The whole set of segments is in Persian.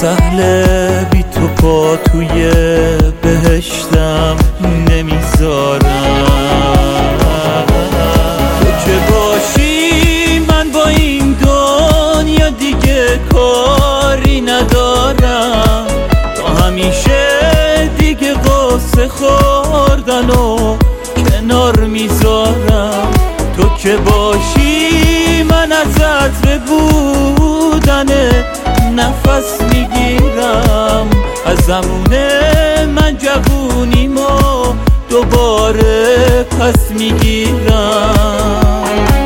سهله بی تو پا توی بهشتم نمیذارم. تو که باشی من با این دنیا دیگه کاری ندارم. تا همیشه دیگه قصه خوردن و کنار میذارم. تو که باشی من از عطر بودن نفس میگیرم. از زمونه من جوونیمو دوباره پس میگیرم.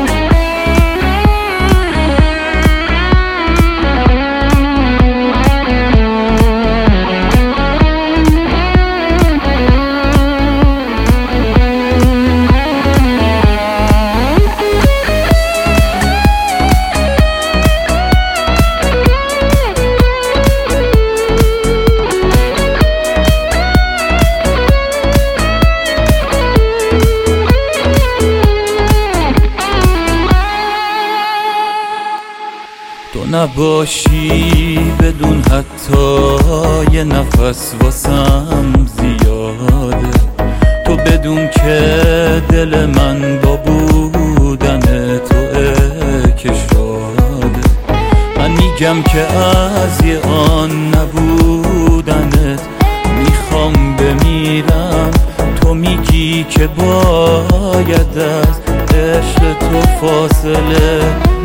تو نباشی بدون حتی یه نفس واسم زیاده. تو بدون که دل من با بودن توئه که شاده. من میگم که از یه آن نبودنت میخوام بمیرم. تو میگی که باید از عشق تو فاصله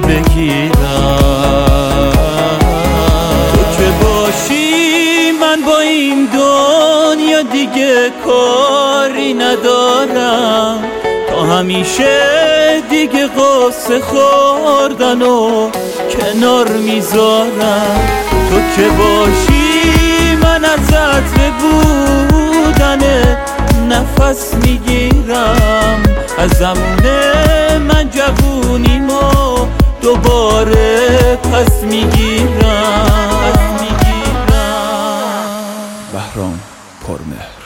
بگیرم. تو که باشی من با این دنیا دیگه کاری ندارم. تا همیشه دیگه قصه خوردن و کنار میذارم. تو که باشی من از عطر بودن نفس میگیرم. از زمونه من جوونیمو دوباره پس میگیرم. بهرام پرمهر.